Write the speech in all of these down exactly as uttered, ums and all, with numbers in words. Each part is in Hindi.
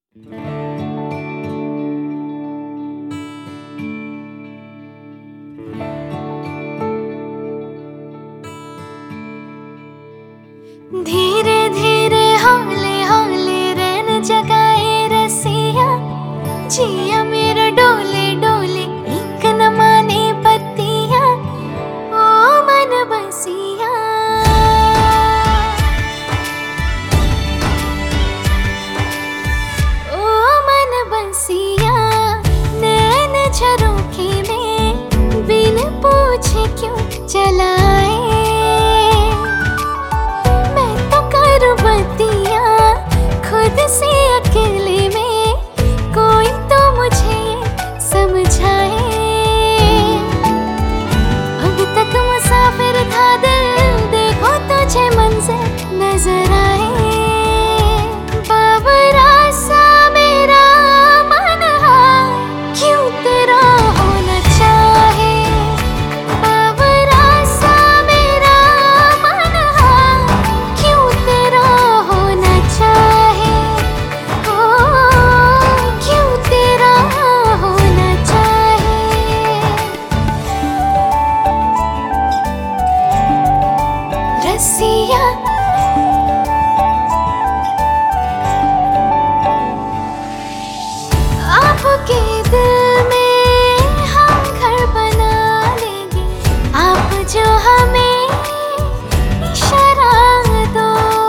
धीरे धीरे हौले हौले रैन जगाए रसिया, जिया मेरा डोले डोले एक न माने पतिया, ओ मन बसिया। ओ मन बसिया, नैन झरोखे में बिन पूछे क्यों चलाए, बतिया खुद से अकेले में कोई तो मुझे समझाए। अब तक मुसाफिर था दिल, देखो तुझे मंजिल नजर आए। बाबरा सा मेरा मन हाय, क्यों तेरा होना चाहे। बाबरा सा मेरा मन हाय, क्यों तेरा होना चाहे। ओ क्यों तेरा होना चाहे। रसिया आपके दिल में हम घर बना लेंगे, आप जो हमें इशारा दो।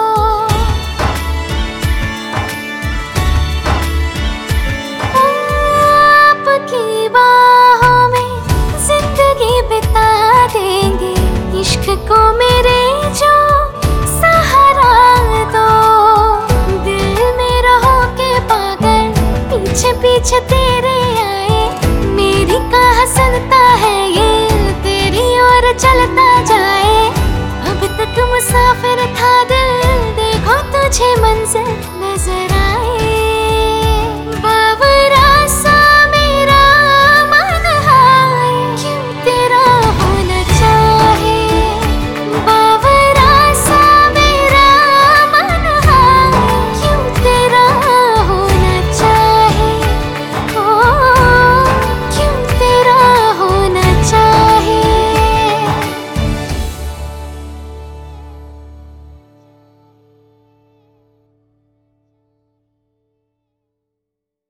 आपकी बाहों में जिंदगी बिता देंगे, इश्क को मेरे जो सहारा दो। दिल में रहो के पागल, पीछे पीछे तेरे आए, मेरी कहाँ सुनता है ये, तेरी ओर चलता जाए। अब तक मुसाफिर था दिल, देखो तुझे मंजिल नजर